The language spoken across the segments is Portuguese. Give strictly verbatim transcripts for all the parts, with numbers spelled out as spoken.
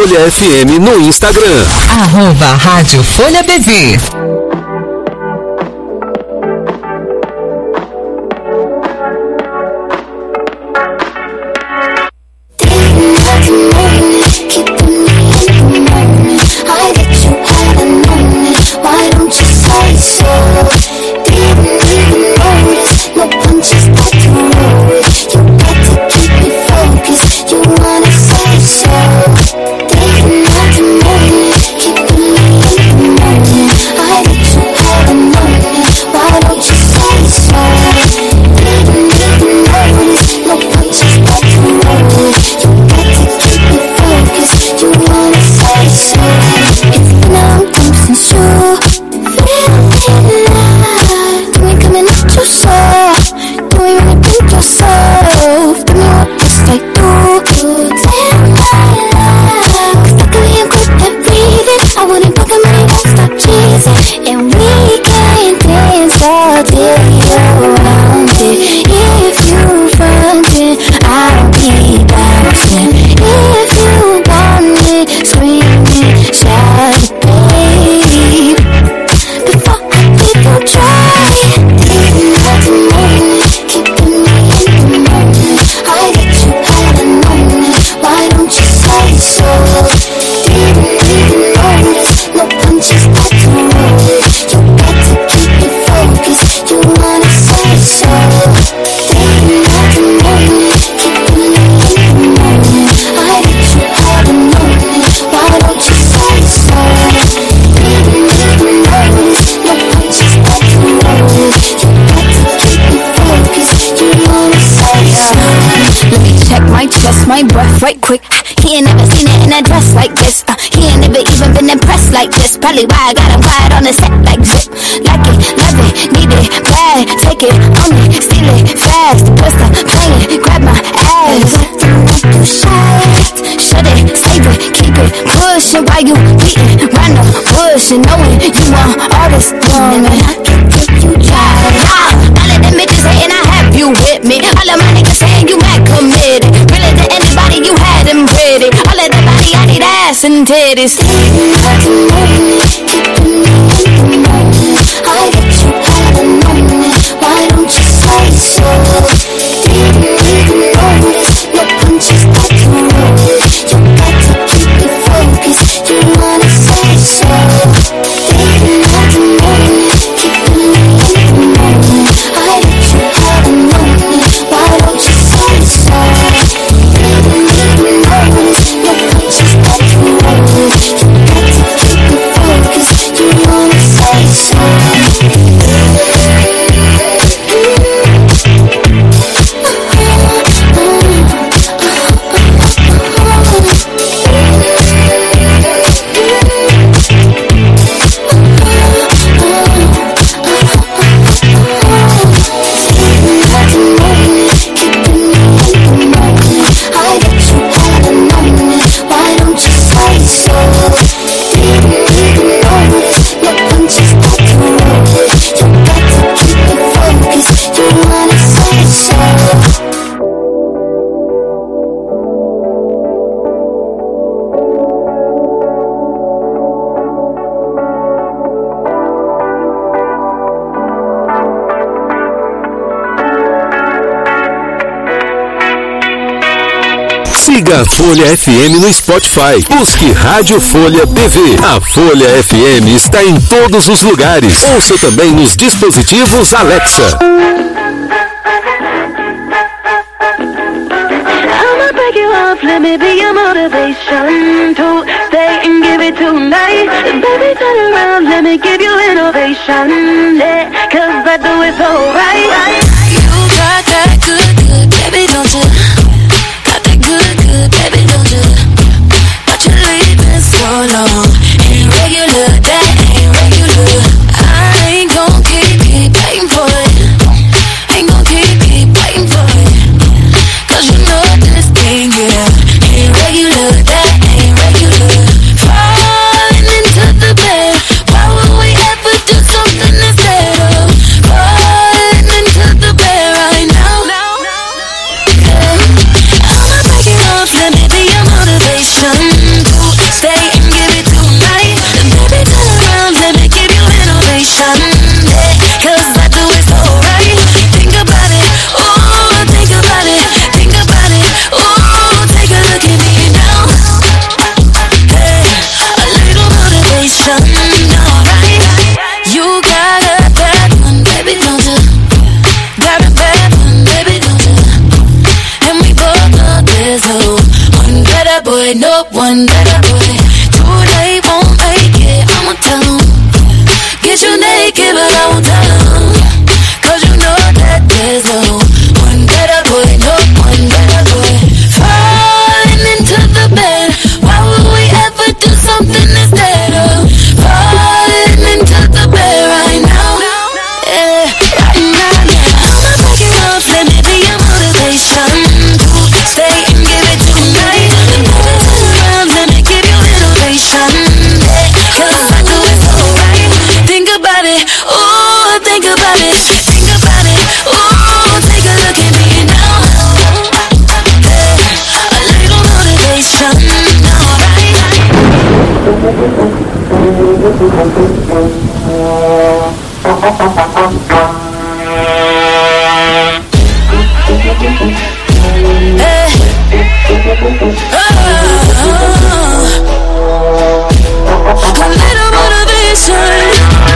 Folha F M no Instagram. Arroba Rádio Folha B V. My breath right quick. He ain't never seen it in a dress like this. Uh, he ain't never even been impressed like this. Probably why I got him quiet on the set like zip. Like it, love it, need it, bad. Take it, own it, steal it, fast. Twister, play it, grab my ass. You shy, shut it, save it, keep it pushing while you beating round the bush and knowing you want all this long. And I can give you try. All of them bitches hating, I have you with me. All of my niggas saying you mad committed. Really to anybody you had them pretty. All of the body I need ass and titties. I get you had a moment. Why don't you say so? Didn't even notice. No punches that you roll. You got to keep it focused. You wanna say so? Didn't have a moment. Keeping me in the moment. I get you had a moment. Why don't you say so? Didn't even notice. No punches that you roll. You got to keep it focused. You wanna say so? Siga a Folha F M no Spotify. Busque Rádio Folha B V. A Folha F M está em todos os lugares. Ouça também nos dispositivos Alexa. I'ma break you off, let me be your motivation to stay and give it tonight. Baby, turn around, let me give you innovation. Yeah, cause I do it so right. You got that good, good, baby, don't you? Good, good, baby, don't you? But you're leaving so long. Ain't regular, that ain't regular. I ain't gon' keep, keep waiting for it. Ain't gon' keep, keep waiting for it. Cause you know this thing, yeah. Ain't regular, that ain't regular. Falling into the bed. Why would we ever do something instead of falling into one better boy. Too late, won't make it, I'ma tell him. Get you naked, but I won't tell him. Cause you know that there's no one better boy, no one better boy. Falling into the bed, why would we ever do something instead of falling into the bed right now? Yeah, right now, yeah. I'ma back it up, let me be your motivation to stay and give it tonight. And baby, turn around, let me give you innovation. Yeah, cause I do it so right. Think about it, ooh, think about it, think about it, ooh, take a look at me now. Yeah, a little motivation, alright. Hey. Oh, a little motivation.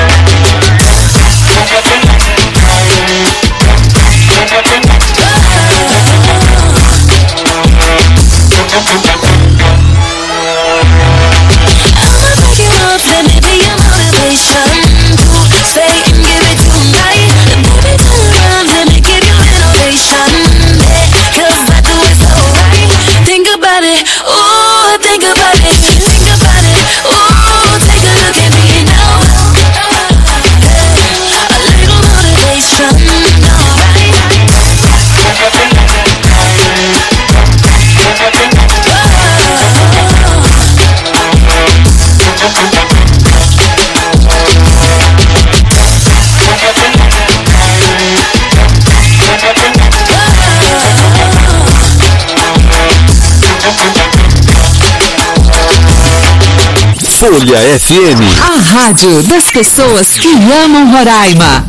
Let me be your motivation to stay and give it tonight. And baby, turn around, let me give you innovation. Yeah, cause I do it so right. Think about it, ooh, think about it, think about it, ooh, take a look at me now. Yeah, a little motivation, alright. Folha F M. A rádio das pessoas que amam Roraima.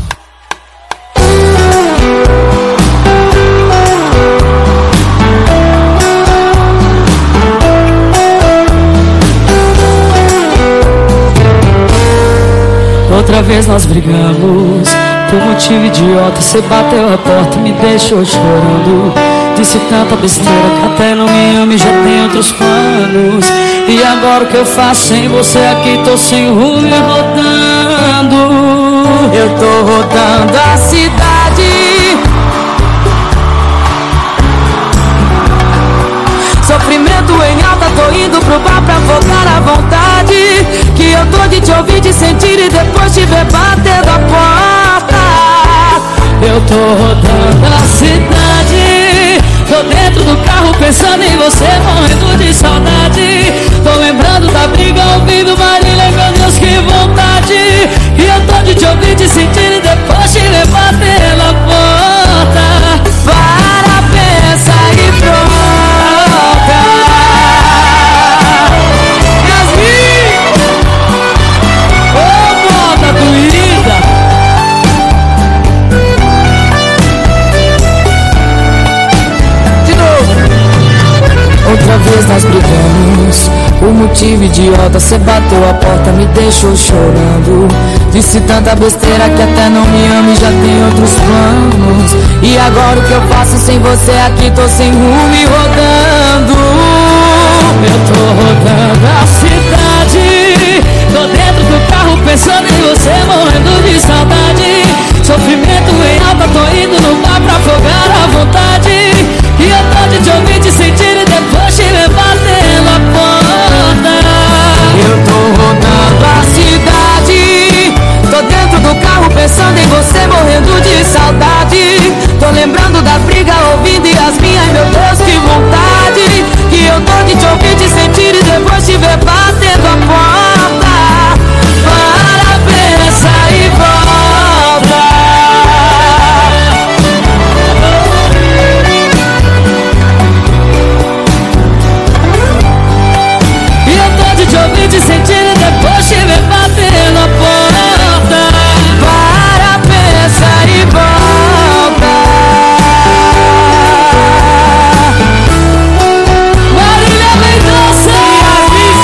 Outra vez nós brigamos, por motivo idiota. Você bateu a porta e me deixou chorando. Disse tanta besteira que até não me ama e já tem outros planos. E agora o que eu faço sem você aqui? Tô sem rumo e rodando. Eu tô rodando a cidade, sofrimento em alta, tô indo pro bar pra afogar a vontade. Que eu tô de te ouvir, de sentir e depois te ver batendo a porta. Eu tô rodando a cidade, tô dentro do carro pensando em você, morrendo de saudade. Tô lembrando da briga, ouvindo Marília, meu Deus, que vontade. E eu tô de te ouvir, de sentir e depois te ver batendo a porta. Para, pensa e pronta. Yasmin, ô moda doída. Outra vez nós brigamos, por motivo idiota. Você bateu a porta, me deixou chorando. Disse tanta besteira que até não me ama e já tem outros planos. E agora o que eu faço sem você aqui? Tô sem rumo e rodando. Eu tô rodando a cidade, tô dentro do carro pensando em você, morrendo de saudade. Sofrimento em alta, tô indo no bar pra afogar a vontade. E eu tô de te ouvir, de sentir e depois te ver batendo a porta. Eu tô rodando a cidade, tô dentro do carro pensando em você, morrendo de saudade. Tô lembrando da briga, ouvindo Yasmin, ai meu Deus, que vontade. Que eu tô de te ouvir, de sentir e depois te ver batendo a porta. Para, pensa e volta. De ouvir, de sentir e depois te ver batendo a porta. Para, pensa e volta. Marília Mendonça e Yasmin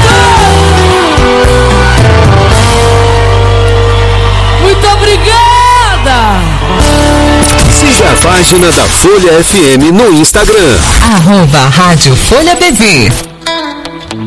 Santos. Muito obrigada. Siga a página da Folha F M no Instagram. Arroba Rádio Folha B V.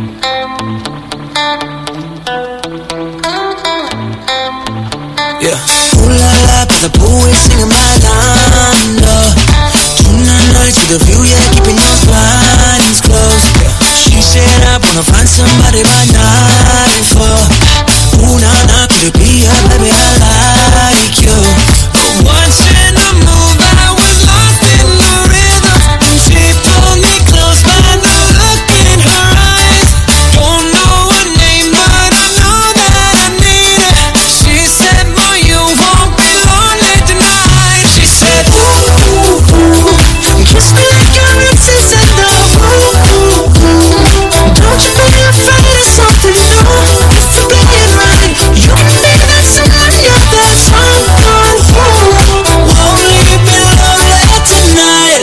singing my line, no. Tonight night to the view, yeah, keeping those blinds closed. She said I wanna find somebody by night and four. Ooh, nah, nah, could it be her, baby, I like you. But once in the mood, I was lost in the rhythm. And she pulled me close by the look in her eyes. Don't know her name, but I know that I need her. She said, boy, you won't be lonely tonight. She said, ooh, ooh, ooh, kiss me like your exes and the ooh, ooh, ooh. Don't you be afraid of something new. If you play it right, you can be that someone, yeah, that's someone who won't leave me lonely tonight.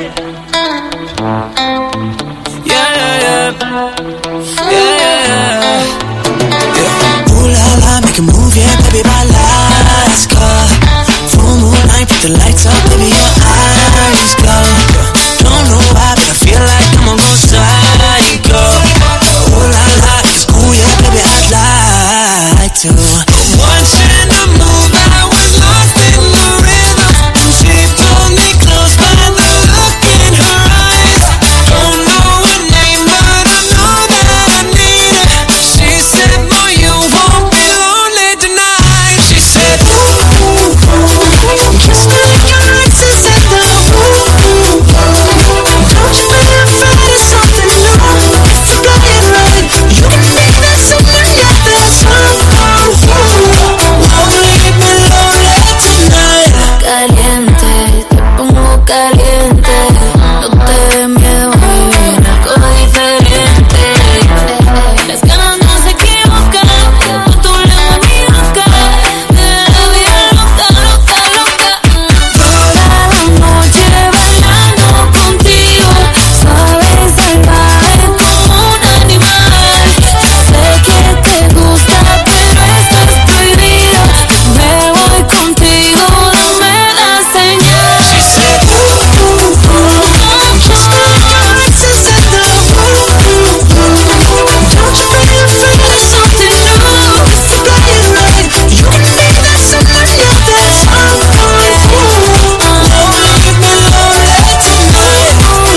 Yeah, yeah, yeah. Yeah, yeah, yeah. Ooh la la, make a move, yeah, baby, by lights, go. Full moonlight, put the lights up, baby, your eyes glow. Don't know why, but I feel like I'm gonna go psycho. Ooh la la, it's cool, yeah, baby, I'd like to. But once in the mood, I was lost in the rhythm. And she pulled me close by the look in her eyes. Don't know her name, but I know that I need her. She said, boy, you won't be lonely tonight. She said, ooh, ooh, ooh, kiss me like your exes and the ooh, ooh, ooh. Don't you be afraid of something new. If you play it right, you can be that someone, yeah, that's someone who won't leave me lonely tonight. Caliente, te pongo caliente. No te dé miedo, bebé, algo diferente. Las ganas no se equivocan, con tu lengua mi boca. De la vida loca, loca, loca. Toda la noche bailando contigo, suave y salvaje como un animal. Sé que te gusta, pero esto es prohibido. Me voy contigo, dame la señal. She said, ooh, ooh, ooh, kiss me like your exes and the ooh, ooh, ooh. Don't you be afraid of something new. If you play it right, you can be that someone, yeah, that's someone who won't leave me lonely tonight.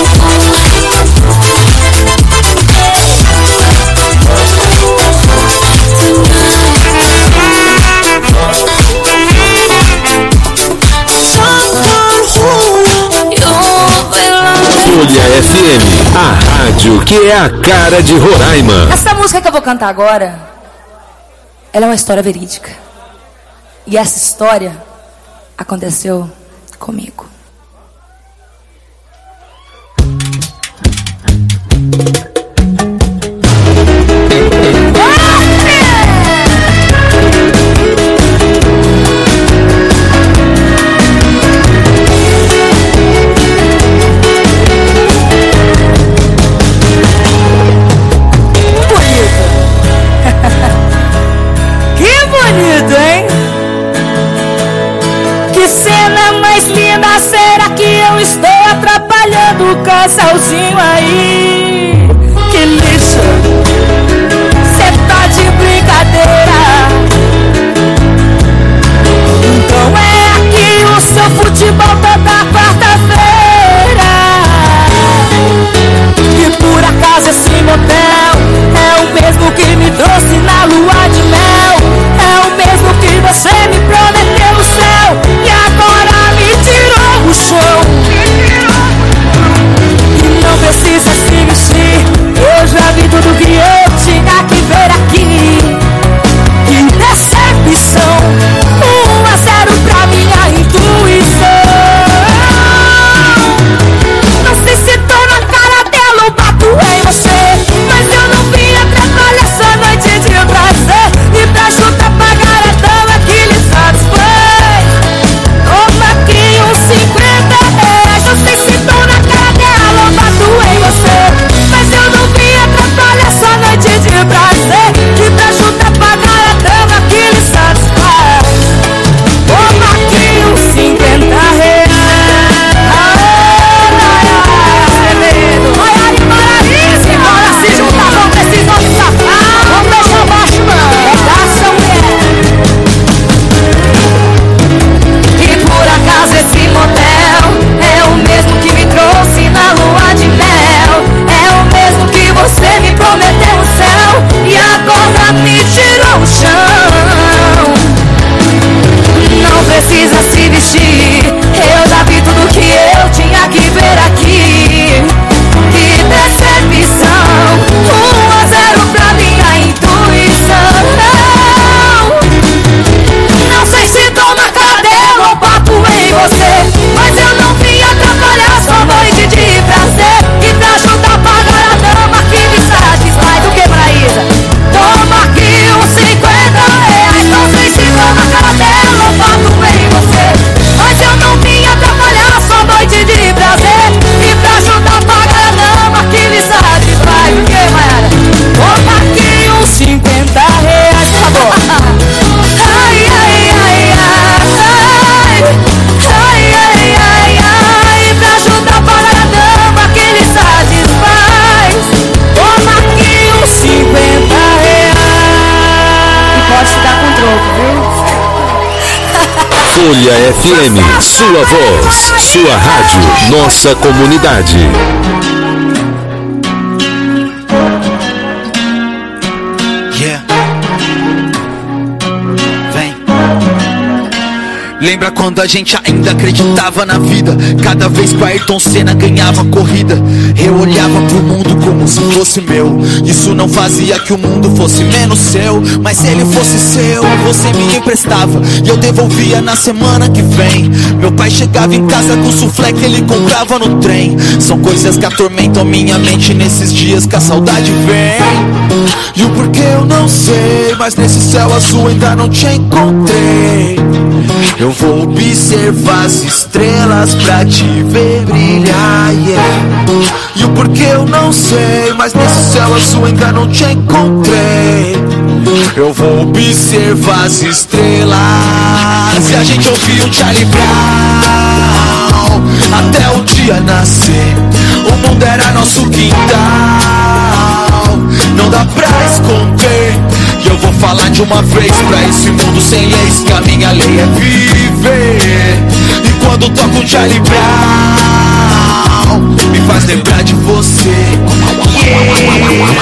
Folha F M, a rádio que é a cara de Roraima. Essa música que eu vou cantar agora, ela é uma história verídica. E essa história aconteceu comigo. Que bonito, hein? Que cena mais linda, será que eu estou atrapalhando o casalzinho aí? Que lixo, cê tá de brincadeira. Então é aqui o seu futebol toda quarta-feira. E por acaso esse motel é o mesmo que me trouxe na lua de mel. É o mesmo que você me prometeu no céu e agora me tirou o chão. E não precisa se Folha F M, sua voz, sua rádio, nossa comunidade. Yeah. Vem. Lembra quando a gente ainda acreditava na vida? Cada vez que o Ayrton Senna ganhava a corrida, eu olhava pro mundo como se fosse meu. Isso não fazia que o mundo fosse menos seu, mas se ele fosse seu, você me emprestava e eu devolvia na semana que vem. Meu pai chegava em casa com o suflé que ele comprava no trem. São coisas que atormentam minha mente nesses dias que a saudade vem. E o porquê eu não sei, mas nesse céu azul ainda não te encontrei. Eu vou observar as estrelas pra te ver brilhar, yeah. E o porquê eu não sei, mas nesse céu azul ainda não te encontrei. Eu vou observar as estrelas. E a gente ouviu o Charlie Brown até o dia nascer. O mundo era nosso quintal, não dá pra esconder. E eu vou falar de uma vez pra esse mundo sem leis, que a minha lei é viver. E quando toco o Charlie Brown, me faz lembrar de você, yeah.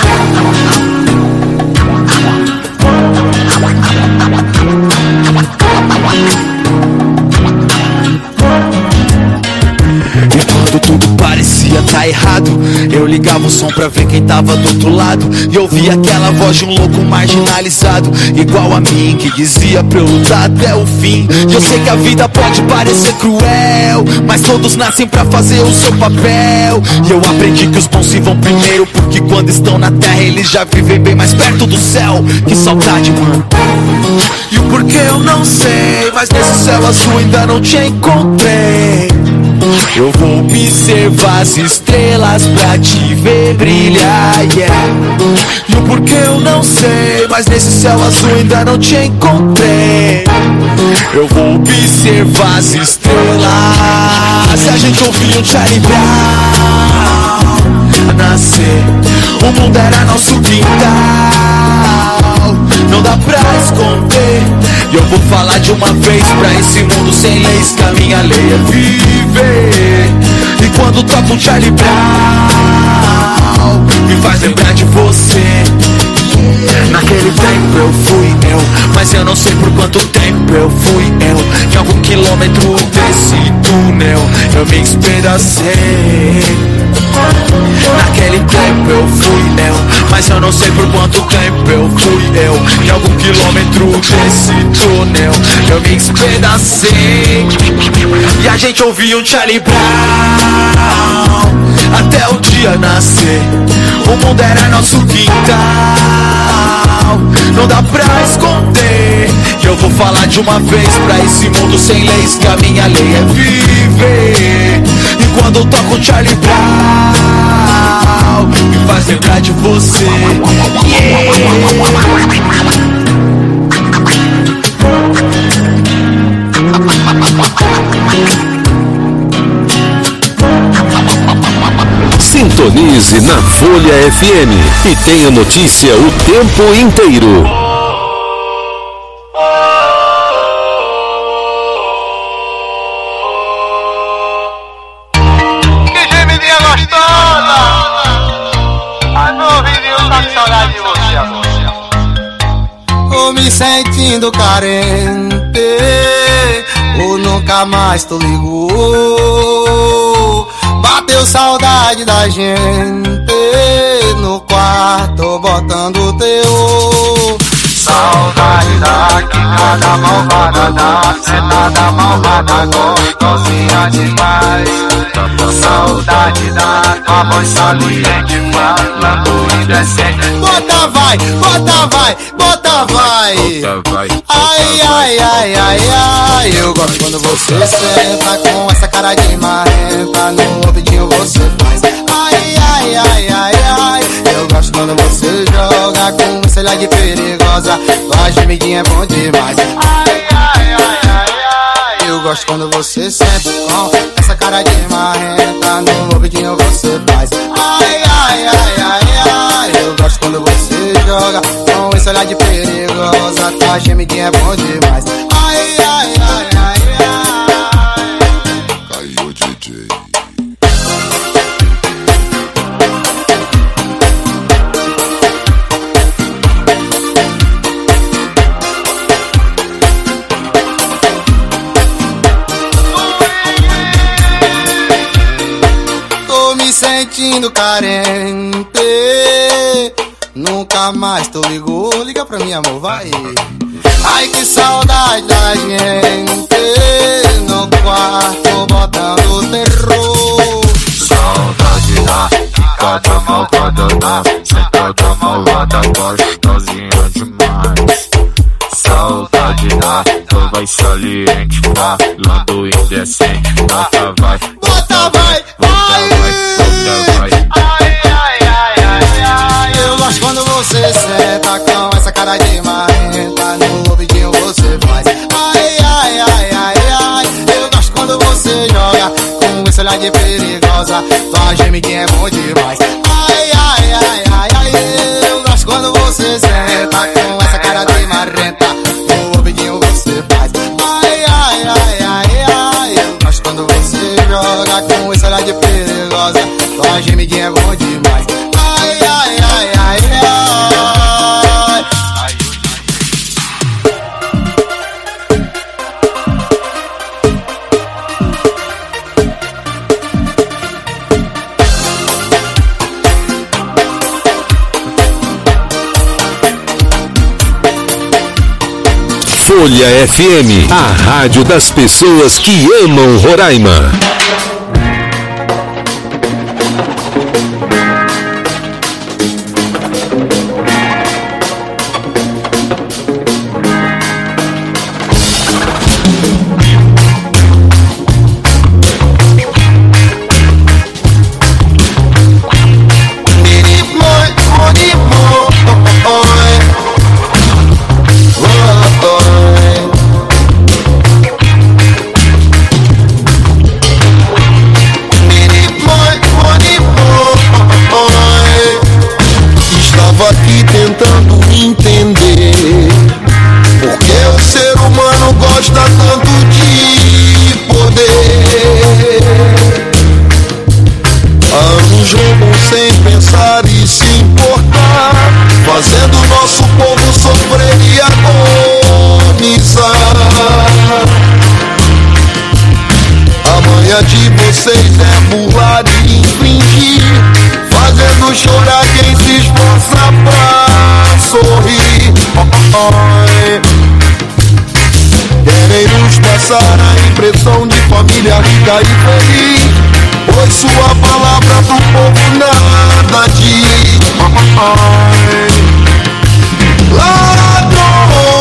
E quando tudo parecia tá errado, eu ligava o som pra ver quem tava do outro lado. E eu ouvia aquela voz de um louco marginalizado, igual a mim, que dizia pra eu lutar até o fim. E eu sei que a vida pode parecer cruel, mas todos nascem pra fazer o seu papel. E eu aprendi que os bons se vão primeiro, porque quando estão na terra eles já vivem bem mais perto do céu. Que saudade, mano. E o porquê eu não sei, mas nesse céu azul ainda não te encontrei. Eu vou observar as estrelas pra te ver brilhar, yeah. E o porquê eu não sei, mas nesse céu azul ainda não te encontrei. Eu vou observar as estrelas. Se a gente ouvia o Charlie Brown nascer, o mundo era nosso quintal, não dá pra esconder. E eu vou falar de uma vez pra esse mundo sem leis, que a minha lei é viver. E quando toco um Charlie Brown, me faz lembrar de você. Naquele tempo eu fui eu, mas eu não sei por quanto tempo eu fui eu. Em algum quilômetro desse túnel eu me espedacei. Naquele tempo eu fui eu, mas eu não sei por quanto tempo eu fui eu. Em algum quilômetro desse túnel eu me espedacei. E a gente ouvia um Charlie Brown até o dia nascer. O mundo era nosso quintal, não dá pra esconder. E eu vou falar de uma vez pra esse mundo sem leis, que a minha lei é viver. E quando eu toco Charlie Brown, me faz lembrar de você, yeah. Sintonize na Folha F M e tenha notícia o tempo inteiro. Que gemidinha gostosa! A novinha tá com saudade de você, amor. Tô me sentindo carente, ou nunca mais tu ligou. Bateu saudade da gente no quarto, botando teu. Saudade da quicada malvada, da sentada malvada, gostosinha demais. Saudade da tua voz saliente, falando indecente. Bota vai, bota vai, bota vai. Bota vai. Ai, ai, ai, ai, ai. Eu gosto quando você senta com essa cara de marrenta, no ouvidinho você faz. Ai, ai, ai, ai, ai. Eu gosto quando você joga com essa olhar de perigosa, tua gemidinha é bom demais. Ai, ai, ai, ai, ai. Eu gosto quando você senta com essa cara de marrenta, no ouvidinho você faz. Ai, ai, ai, ai, ai. Eu gosto quando você joga com esse olhar de perigosa, tua gemidinha é bom demais. Ai, ai, ai, ai, ai. sentindo carente. Nunca mais tu ligou. Liga pra mim, amor, vai. Ai, que saudade da gente no quarto botando terror. Saudade da cada malvada da sentada malvada gostosinha demais. Saudade da toda saliente falando indecente. Bota vai, bota vai, vai, bota vai. Ai, ai, ai, ai, ai. Eu gosto quando você senta com essa cara de marrenta. No ouvidinho você faz. Ai, ai, ai, ai, ai. Eu gosto quando você joga com esse olhar de perigosa. Tua gemidinha é bom demais. Ai, ai, ai, ai, ai. Eu gosto quando você senta com essa cara de marrenta. No ouvidinho você faz. Ai, ai, ai, ai, ai. Eu gosto quando você joga com esse olhar de perigosa. Tua gemidinha é bom demais. Ai, ai, ai, ai, ai. Folha F M, a rádio das pessoas que amam Roraima. E feliz, pois sua palavra do povo nada diz. Ladrão,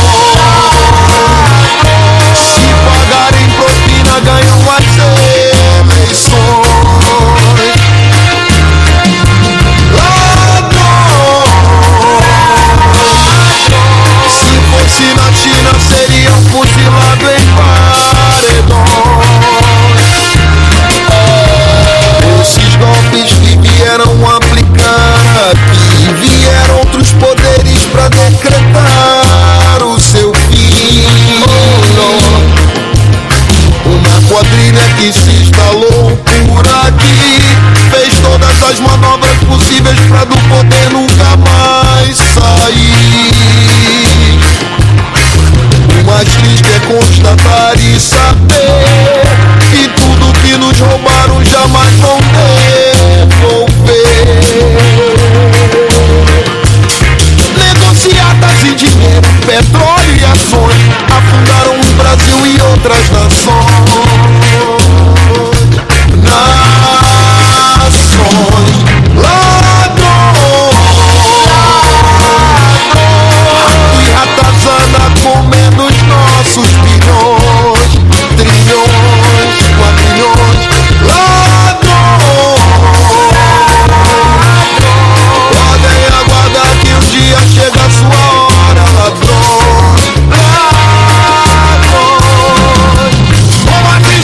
se pagarem propina ganham as eleições. Ladrão, se fosse na China seria fuzilado em paredões. Esses golpes que vieram aplicar aqui, vieram outros poderes pra decretar o seu fim. Uma quadrilha que se instalou por aqui fez todas as manobras possíveis pra do poder nunca mais sair. O mais triste é constatar e saber que tudo que nos roubaram jamais vão devolver. Negociatas e dinheiro, petróleo e ações afundaram o Brasil e outras nações. Nações, ladrões, rato e ratazana comendo os nossos bilhões, trilhões, quadrilhões. Ladrões, podem aguardar que um dia chega a sua hora, ladrões, ladrões. Como assim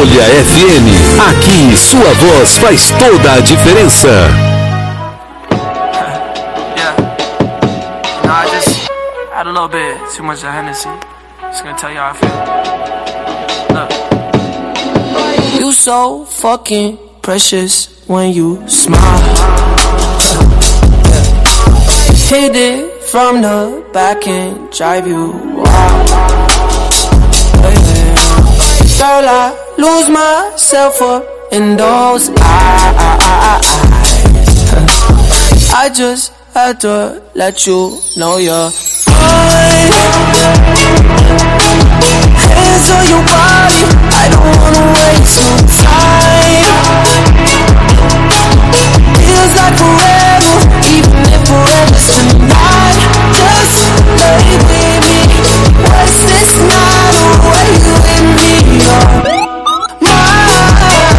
Folha F M. Aqui sua voz faz toda a diferença. Yeah. No, I just had a little bit too much of Hennessy. Just gonna tell you how I feel. Look. You so fucking precious when you smile. Yeah. Hit it from the back and drive you wild. Yeah. Girl, I lose myself up in those eyes. I just had to let you know you're mine. Hands on your body, I don't wanna waste no time. Feels like forever, even if forever's tonight. Just lay with me, waste this night away. You and me are mine.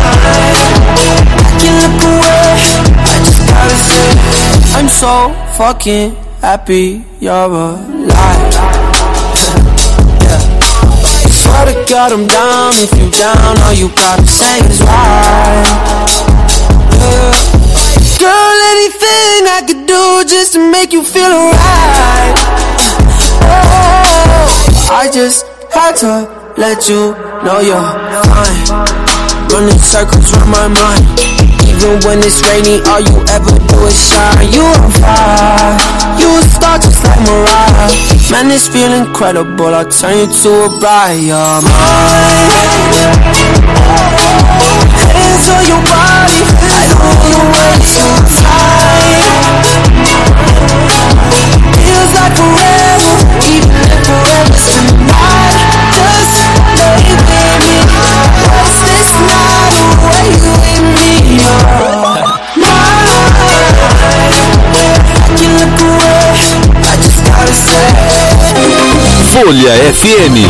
I can look away, I just gotta say I'm so fucking happy you're alive. Yeah. Swear to God I'm down. If you down, all you gotta say is right. Yeah. Girl, anything I could do just to make you feel alright. Oh, I just had to let you know you're fine. Running circles around my mind. Even when it's rainy, all you ever do is shine. You on fire, you a star just like Mariah. Man, this feel incredible, I'll turn you to a bride. You're mine. Hands on your body, I don't wanna waste your time. Feels like forever, even if forever's tonight. Just lay with me, waste this night away. You and me are mine. I can look away, I just gotta say Folha F M.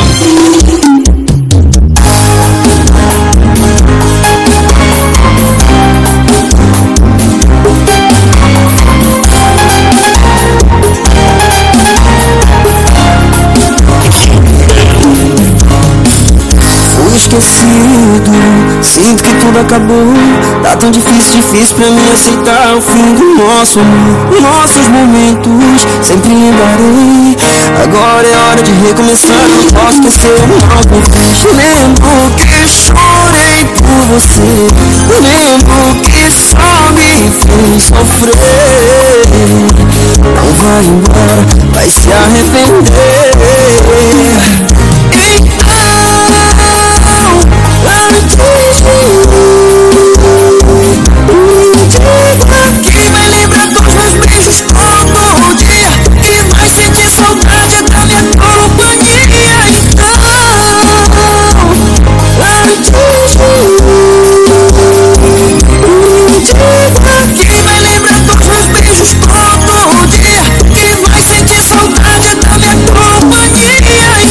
Esquecido, sinto que tudo acabou. Tá tão difícil, difícil pra mim aceitar o fim do nosso amor. Nossos momentos sempre lembrarei. Agora é hora de recomeçar, não posso esquecer o mal que fiz. Lembro que chorei por você, lembro que só me fez sofrer. Não vai embora, vai se arrepender. Que vai lembrar dos meus beijos todo dia, que vai sentir saudade da minha companhia. Então, que vai lembrar dos meus beijos todo dia, que vai sentir saudade da minha companhia.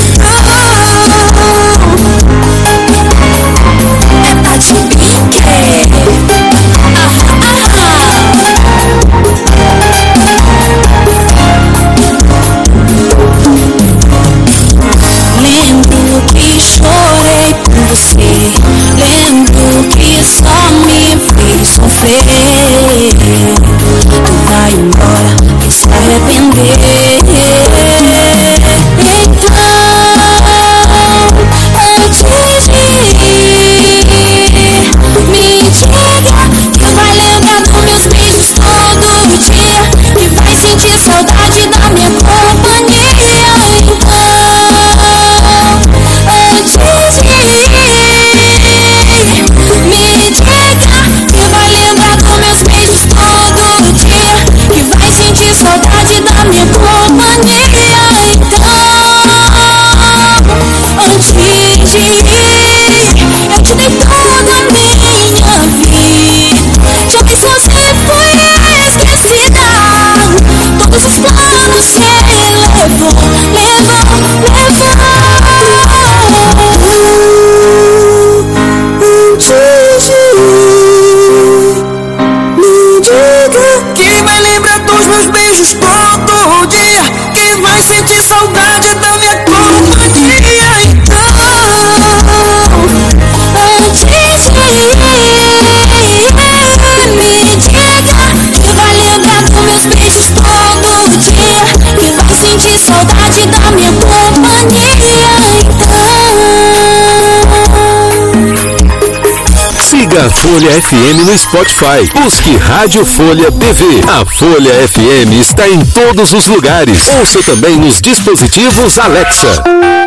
Siga a Folha F M no Spotify. Busque Rádio Folha T V. A Folha F M está em todos os lugares. Ouça também nos dispositivos Alexa.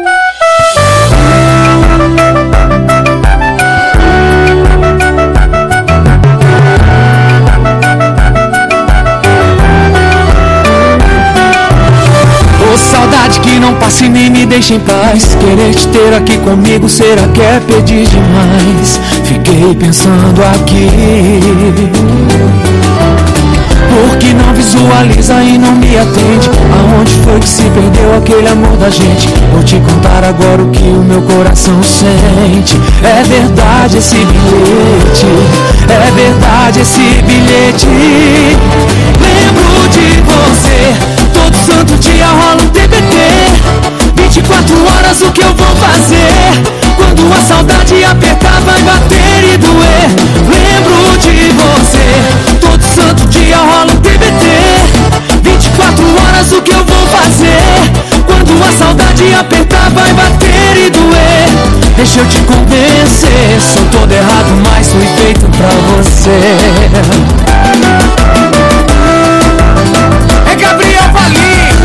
Saudade que não passe nem me deixa em paz. Querer te ter aqui comigo, será que é pedir demais? Fiquei pensando aqui, por que não visualiza e não me atende? Aonde foi que se perdeu aquele amor da gente? Vou te contar agora o que o meu coração sente. É verdade esse bilhete, é verdade esse bilhete. Lembro de você, todo santo dia rola um T B T. vinte e quatro horas o que eu vou fazer? Quando a saudade apertar vai bater e doer. Lembro de você, todo santo dia rola um T B T. vinte e quatro horas o que eu vou fazer? Quando a saudade apertar vai bater e doer. Deixa eu te convencer, sou todo errado, mas fui feito pra você. É Gabriel Valim.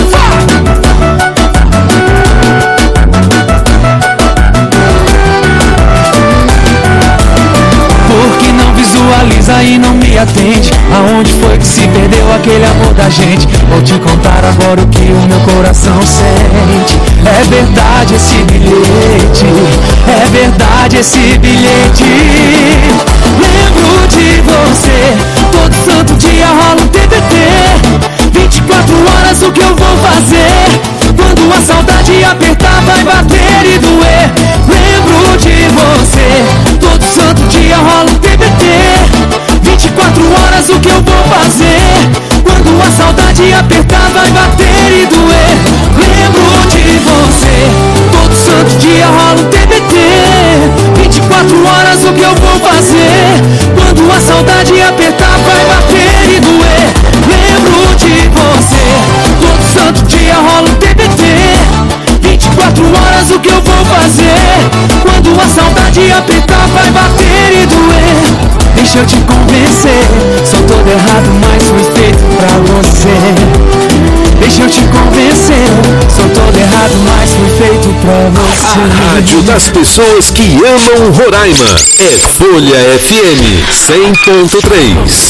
Por que não visualiza e não me atende? Aonde foi que se perdeu aquele amor da gente? Vou te contar agora o que o meu coração sente. É verdade esse bilhete, é verdade esse bilhete. Lembro de você, todo santo dia rola um T B T. vinte e quatro horas o que eu vou fazer? Quando a saudade apertar vai bater e doer. Lembro de você, todo santo dia rola um T B T. vinte e quatro horas o que eu vou fazer? Quando a saudade apertar vai bater e doer. Lembro de você, todo santo dia rola um T B T. vinte e quatro horas o que eu vou fazer? Quando a saudade apertar vai bater e doer. Lembro de você, todo santo dia rola um T B T. vinte e quatro horas o que eu vou fazer? Quando a saudade apertar vai bater e doer. Deixa eu te convencer, sou todo errado, mas fui feito pra você. Deixa eu te convencer, sou todo errado, mas fui feito pra você. A rádio das pessoas que amam Roraima é Folha F M cem ponto três.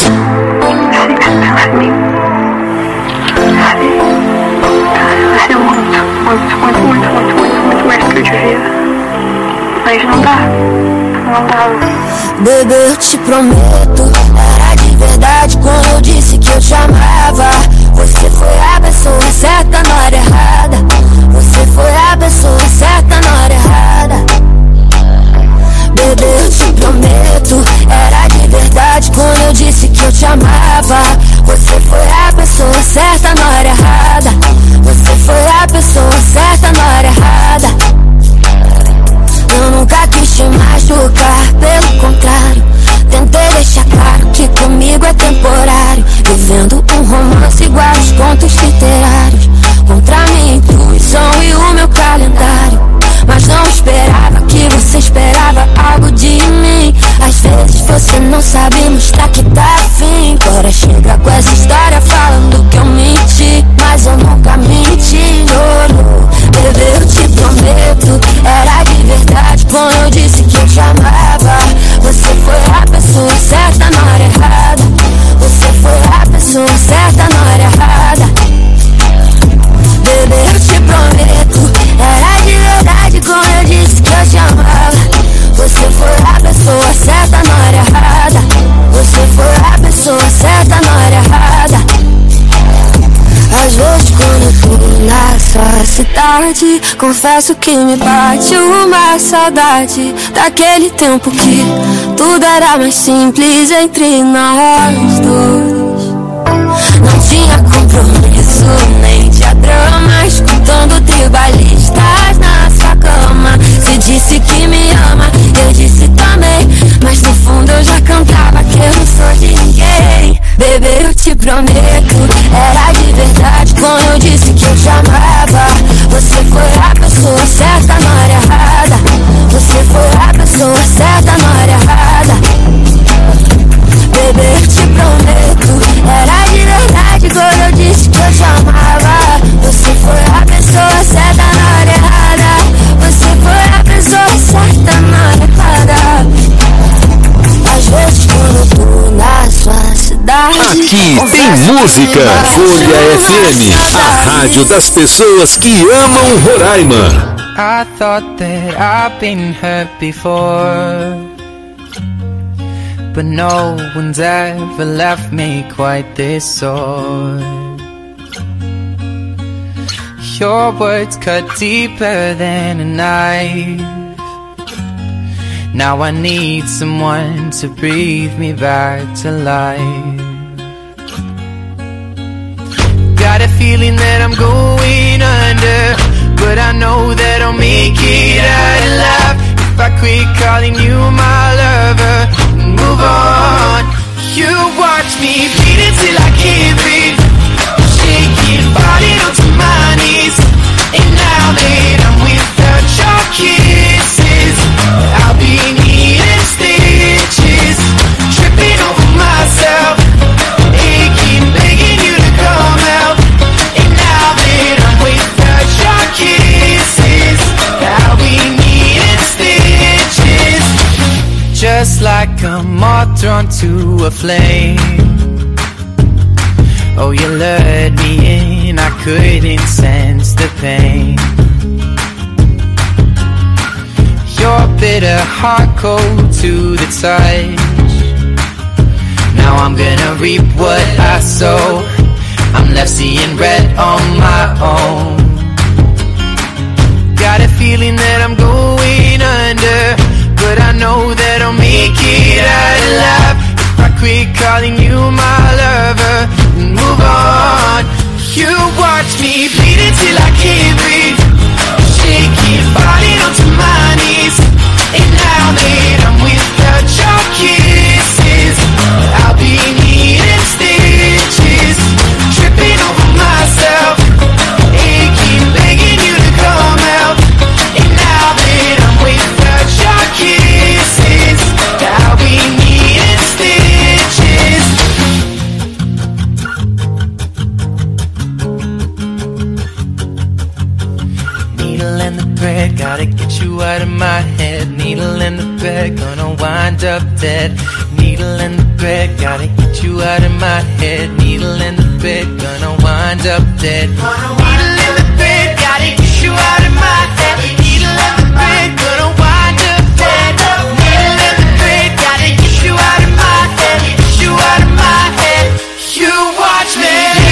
Você é muito, muito, muito, muito, muito, muito, muito mais do que eu devia. Mas não dá, não dá. Bebê, eu te prometo, era de verdade quando eu disse que eu te amava. Você foi a pessoa certa na hora errada. Você foi a pessoa certa na hora errada. Bebê, eu te prometo, era de verdade quando eu disse que eu te amava. Você foi a pessoa certa na hora errada. Você foi a pessoa certa na hora errada. Eu nunca quis te machucar, pelo contrário, tentei deixar claro que comigo é temporário. Vivendo um romance igual aos contos literários, contra minha intuição e o meu calendário. Mas não esperava que você esperava algo de mim. Às vezes você não sabe mostrar que tá afim. Agora chega com essa história falando que eu menti, mas eu nunca menti, não, não. Bebê, eu te prometo, era de verdade quando eu disse que eu te amava. Você foi a pessoa certa na hora errada. Você foi a pessoa certa na hora errada. Bebê, eu te prometo, era de verdade quando eu disse que eu te amava. Você foi a pessoa certa na hora errada. Você foi a pessoa certa na hora errada. Às vezes quando eu tô na sua cidade, confesso que me bate uma saudade daquele tempo que tudo era mais simples entre nós dois. Não tinha compromisso, nem tinha drama, escutando tribalistas na sua cama. Você disse que me ama, eu disse também, mas no fundo eu já cantava que eu não sou de ninguém. Bebê, eu te prometo, era de verdade quando eu disse que eu te amava. Você foi a pessoa certa na hora errada. Você foi a pessoa certa na hora errada. Aqui tem música. Folha F M, a rádio das pessoas que amam Roraima. I thought that I've been hurt before, but no one's ever left me quite this sore. Your words cut deeper than a knife. Now I need someone to breathe me back to life. Got a feeling that I'm going under, but I know that I'll make it out alive if I quit calling you my lover and move on. You watch me bleed until I can't breathe, shaking, falling onto my knees. And now that I'm without your kisses, I'll be needing stitches, tripping over myself, aching, begging you to come out. And now that I'm without your kisses, I'll be needing stitches, just like a moth drawn to a flame. Oh, you lured me in, I couldn't sense the pain. Your bitter heart cold to the touch. Now I'm gonna reap what I sow. I'm left seeing red on my own. Got a feeling that I'm going under, but I know that I'll make it out alive if I quit calling you my lover and move on. You watch me bleed until I can't breathe, shaking, falling onto my knees. And now that I'm without your kisses, I'll be needing stitches, tripping over myself, aching, begging you to come out. And now that I'm without your kisses, I'll be needing stitches. Needle and the thread, gotta get you out of my head. Needle and the thread, gonna wind up dead. Needle and the thread, gotta get you out of my head. Needle and the thread, gonna wind up dead. Needle and the thread, gotta get you out of my head. Needle and the thread, gonna wind up dead. Needle and the thread, gotta get you out of my head. Get you out of my head. You watch me,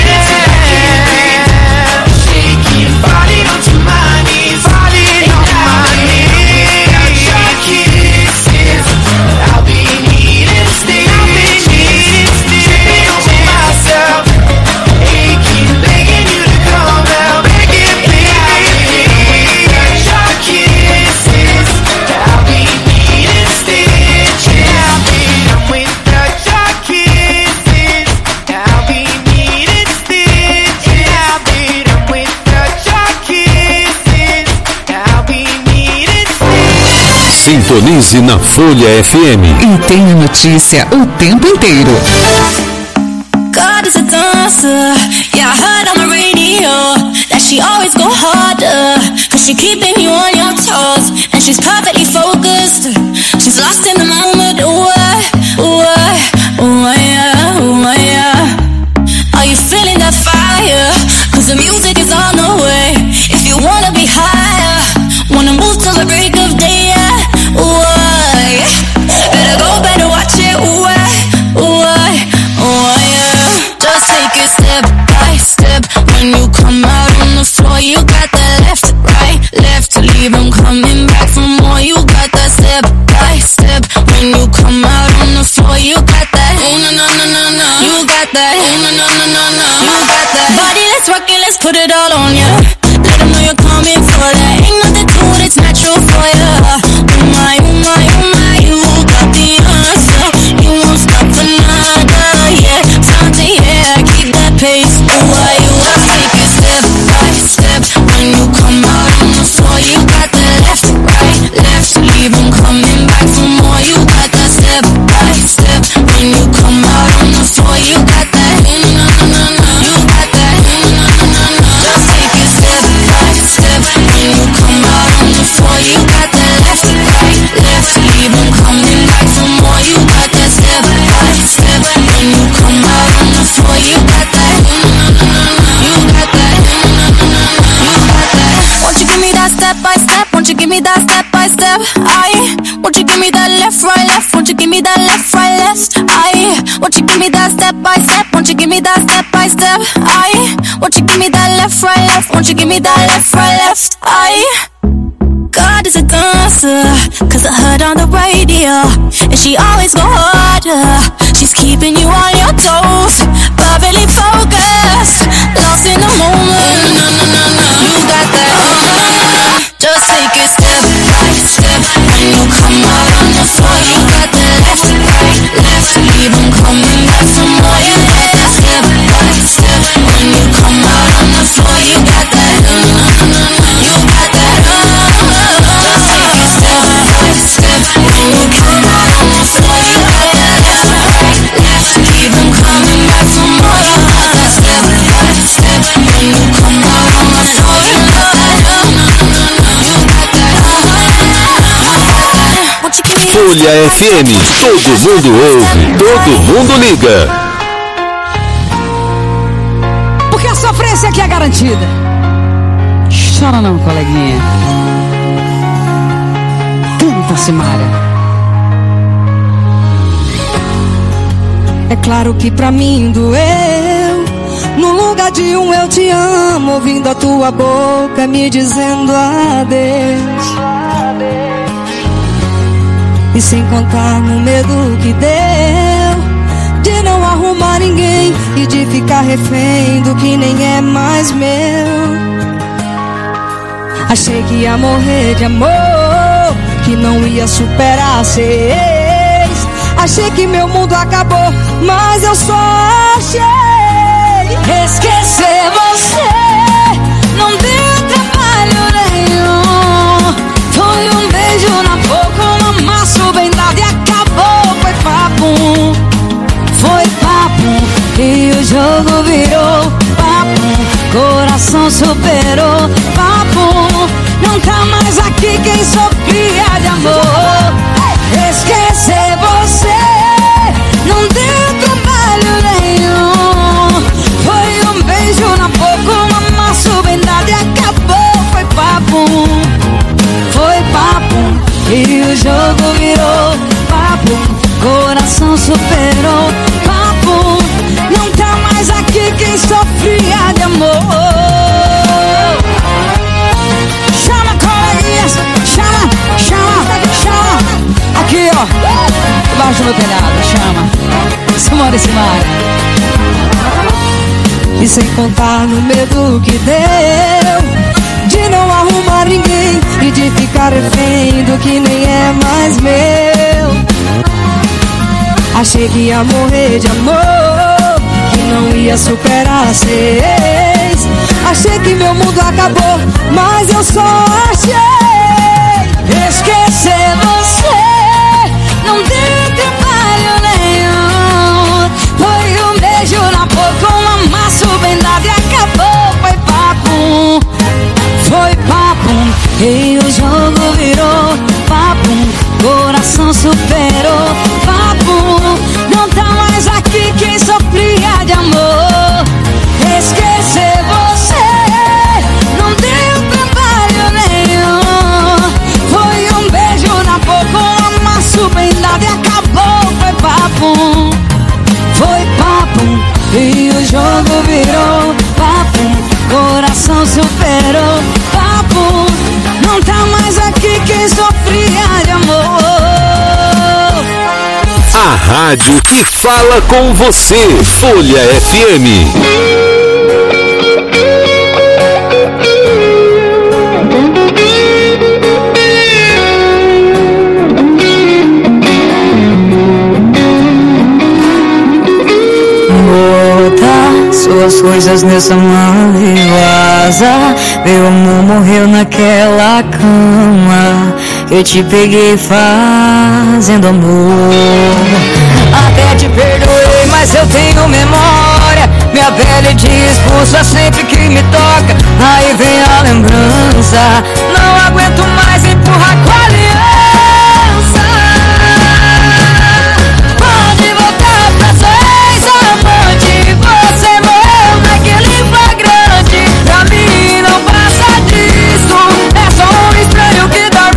shaking, falling onto my knees, falling on my knees. Your kisses, I'll be needing stitches, tripping over myself, aching, begging you to come out, begging, begging. Your kisses, I'll be needing stitches. I'm without your kisses, I'll be needing stitches. I'm without your kisses, I'll be needing stitches. Sintonize na Folha F M. E tenha notícia o tempo inteiro. God is a dancer, yeah, I heard on the radio that she always go harder, cause she keeping you on your toes, and she's perfectly focused, she's lost in the moment. Ooh, I, ooh, I, ooh, I, yeah, ooh, I, yeah. Are you feeling that fire? Cause the music is on the way. If you wanna be higher, wanna move till the break of day, yeah. Ooh, I, better go, better watch it. Ooh, I, ooh, I, ooh, I, yeah. Just take it step by step. When you come out on the floor, you got that left, right, left to leave them coming back for more. You got that step by step. When you come out on the floor, you got that. Oh no no no no no. You got that. Oh no no no no no. You got that. Body, let's rock it, let's put it all on ya. Let them know you're coming for that. Ain't nothing to it, it's natural for ya. Oh my, oh my, oh my, you got the answer. You won't stop for nada, yeah. Time to yeah, keep that pace. Oh why you are, take it step by step. When you come out on the floor, you got that left, right, left. Leave them coming back for more. You got that step by step. When you come out on the floor, you got that. Oh no no no no. You got that. Oh no no no no. Just take it step me that step by step? I won't you give me that left, right, left? Won't you give me that left, right, left? I won't you give me that step by step? Won't you give me that step by step? I won't you give me that left, right, left? Won't you give me that left, right, left? I God is a dancer, cause I heard on the radio, and she always go harder. She's keeping you on your toes, perfectly focused, lost in the moment. No, no, no, no, you got that. Uh, just take it step by step. When you come out on the floor, you got that left, right, left. Keep on coming back for more. You got that step by step. When you come out on the floor, you got that. Uh, you got that. Uh, just take it step by step. When you come out on the floor, you got that left, right, left. Keep on coming back for more. You got that step by step. When you come out on the floor, you got that. Uh, you got that. Folha F M, todo mundo ouve, todo mundo liga. Porque a sofrência aqui é garantida. Chora não, coleguinha. Canta, Simária. É claro que pra mim doeu. No lugar de um eu te amo, ouvindo a tua boca me dizendo adeus. E sem contar no medo que deu de não arrumar ninguém e de ficar refém do que nem é mais meu. Achei que ia morrer de amor, que não ia superar ser ex. Achei que meu mundo acabou, mas eu só achei esquecer você. Não deu trabalho nenhum. Foi um beijo na boca, um amasso bem dado e acabou. Foi papo, foi papo, e o jogo virou papo. Coração superou papo. Não tá mais aqui quem sofria de amor. Esquecer você não deu trabalho nenhum. Foi um beijo na boca, um amasso bem dado e acabou. Foi papo, foi papo, e o jogo virou papo. Coração superou papo. Não tá mais aqui quem sofria de amor. Chama, coleguinhas, chama, chama, chama. Aqui, ó, debaixo do meu telhado, chama. Simária, Simária. E sem contar no medo que deu de não arrumar ninguém e de ficar refém do que nem é mais meu. Achei que ia morrer de amor, que não ia superar ser ex. Achei que meu mundo acabou, mas eu só achei esquecer você. Não deu trabalho nenhum. Foi um beijo na boca, um amasso bem dado e acabou. Foi papo, foi papo, e o jogo virou papo. Coração superou papo. Não tá mais aqui quem sofria de amor. Esquecer você não deu trabalho nenhum. Foi um beijo na boca, um amasso bem dado e acabou. Foi papo, foi papo, e o jogo virou papo. Coração superou papo. Não tá mais aqui quem sofria de amor. A rádio que fala com você. Folha F M. Bota suas coisas nessa mala e vaza. Meu amor morreu naquela cama. Eu te peguei fazendo amor. Até te perdoei, mas eu tenho memória. Minha pele te expulsa sempre que me toca. Aí vem a lembrança. Não aguento mais empurrar com a aliança. Pode voltar pra sua ex-amante. Você morreu naquele flagrante. Pra mim não passa disso. É só um estranho que dorme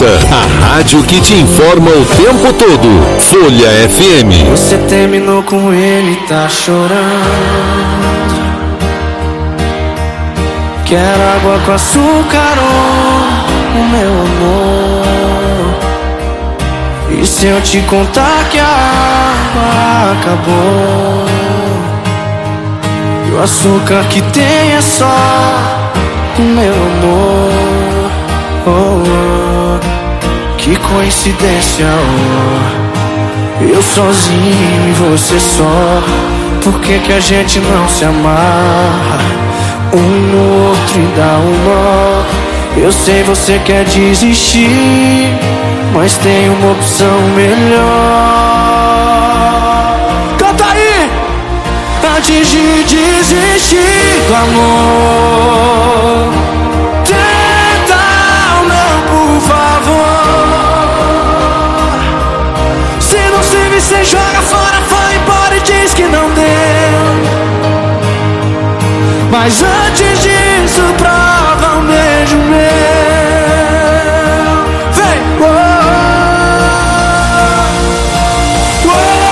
Essa, a rádio que te informa o tempo todo. Folha F M. Você terminou com ele, tá chorando. Quero água com açúcar, oh, o meu amor. E se eu te contar que a água acabou, e o açúcar que tem é só o meu amor, oh, oh. Que coincidência, oh. Eu sozinho e você só. Por que que a gente não se amarra um no outro e dá um nó? Eu sei você quer desistir, mas tem uma opção melhor. Canta aí! Antes de desistir do amor, tenta o meu, por favor. Se não serve, você joga fora, vai embora e diz que não deu. Mas antes disso, prova um beijo meu. Vem! Oh, oh,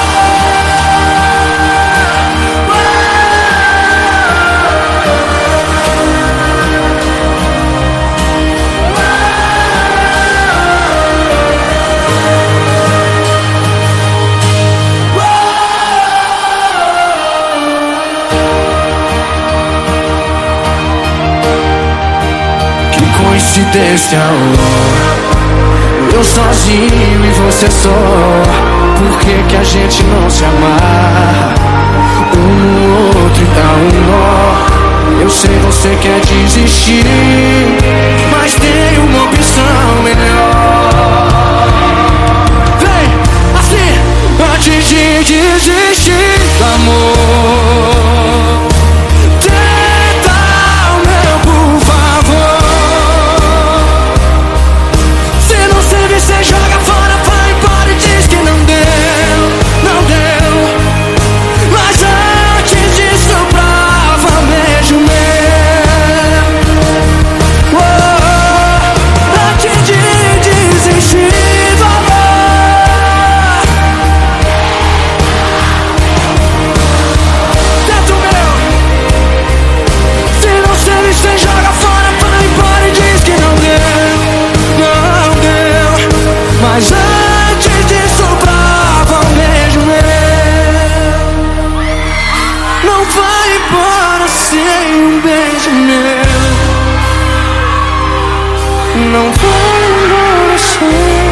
coincidência, oh. Eu sozinho e você só. Por que que a gente não se amarra um no outro e dá um nó? Eu sei você quer desistir, mas tem uma opção melhor. Vem, assim, antes de desistir do amor, tenta o meu, por favor. Você joga fora, vai embora e diz que não deu, não deu. Mas antes disso, prova um beijo meu, oh, oh, antes de desistir do amor. Tenta o meu. Se não serve, você joga fora, vai embora e diz que não deu, não deu. Mas antes disso, prova um beijo meu. Não vai embora sem um beijo meu. Não vai embora sem.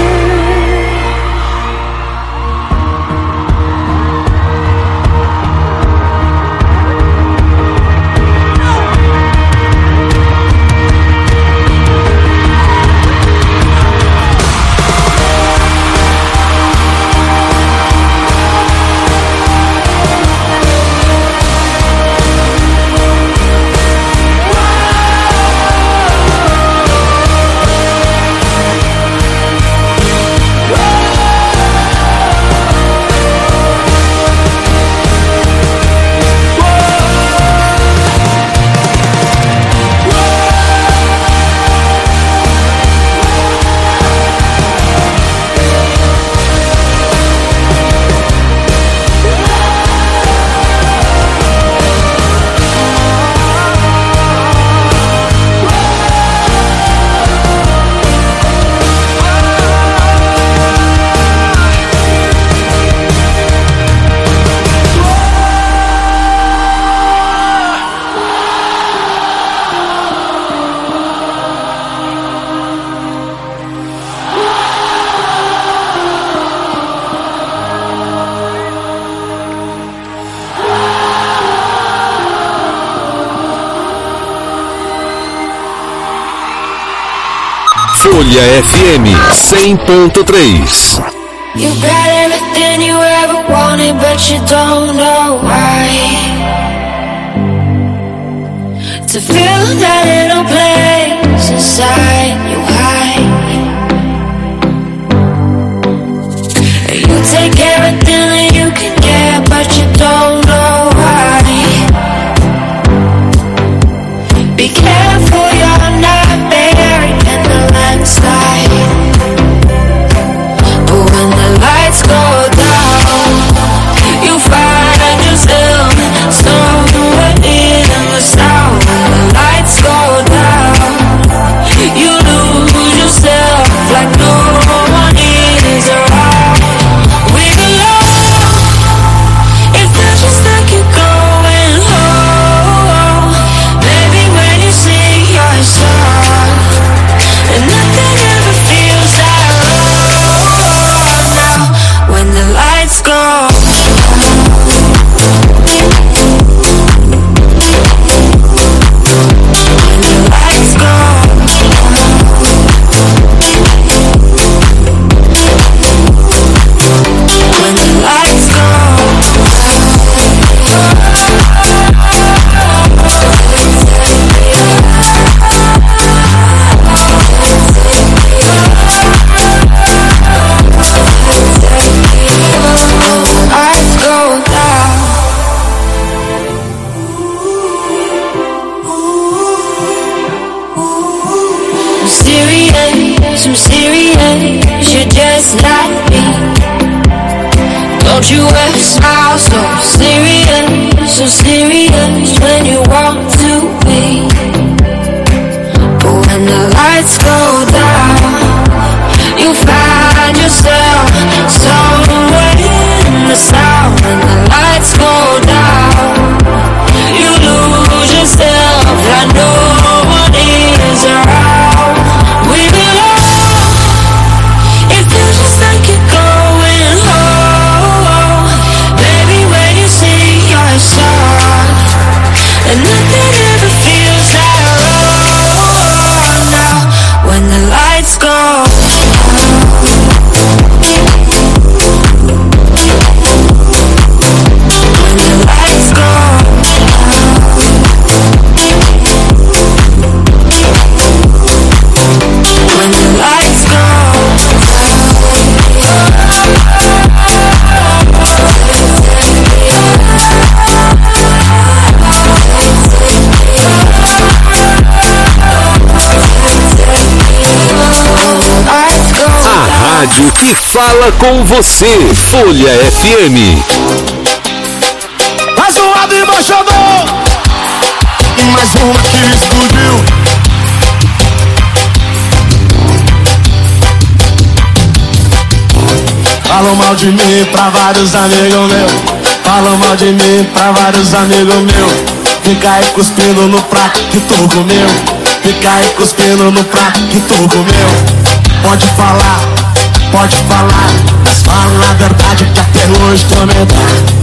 Folha F M cem ponto três. You got everything you ever wanted, but you don't know why. To feel that little place inside you hide. You take everything that you can get, but you don't know why. Be careful, you're not buried in the landslide. Don't you ever smile so serious, so serious when you want to be. But when the lights go down, you find yourself somewhere in the sound. When the lights go down, you lose yourself like no one is around. We belong. It feels just like you're going home, baby, when you sing your song. And nothing ever feels that wrong now. When the lights go down. Rádio que fala com você, Folha F M. Mais um lado embaixador, e mais uma que explodiu. Falam mal de mim pra vários amigos meus. Falam mal de mim pra vários amigos meus. Fica aí cuspindo no prato que tu comeu. Fica aí cuspindo no prato que tu comeu. Pode falar, pode falar, mas fala a verdade que até hoje tu me dá.